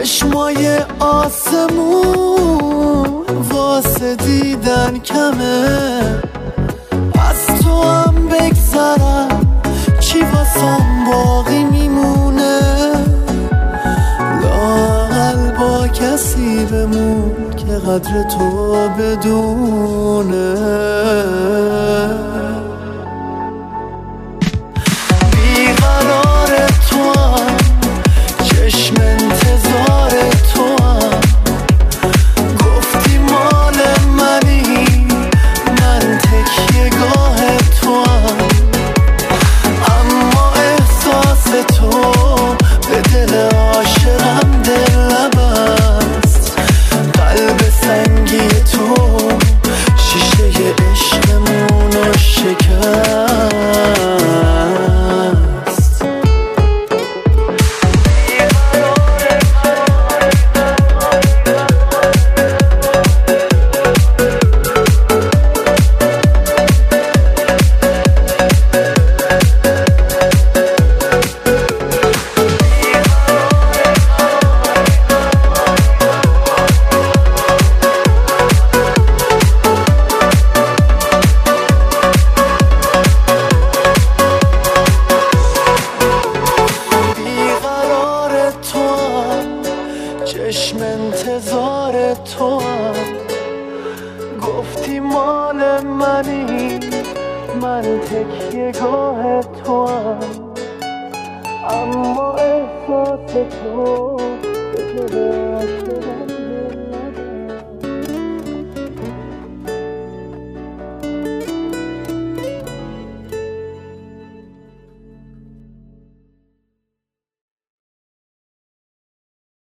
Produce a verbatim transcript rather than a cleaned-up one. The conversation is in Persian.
چشمای آسمون واسه دیدن کمه، از تو هم بگذرم چی واسم باقی میمونه، لااقل با کسی بمون که قدر تو بدونه. بیقرار تو هم، چشم انتظار تو هم، گفتی مال منی، من تکیه گاه تو هم، اما احساس تو به دل عاشقم دل نبست. قلب سنگی تو شیشه عشقمونو شکست. چشم انتظار تو هم، گفتی مال منی، من تکیه گاه تو هم، اما احساس تو به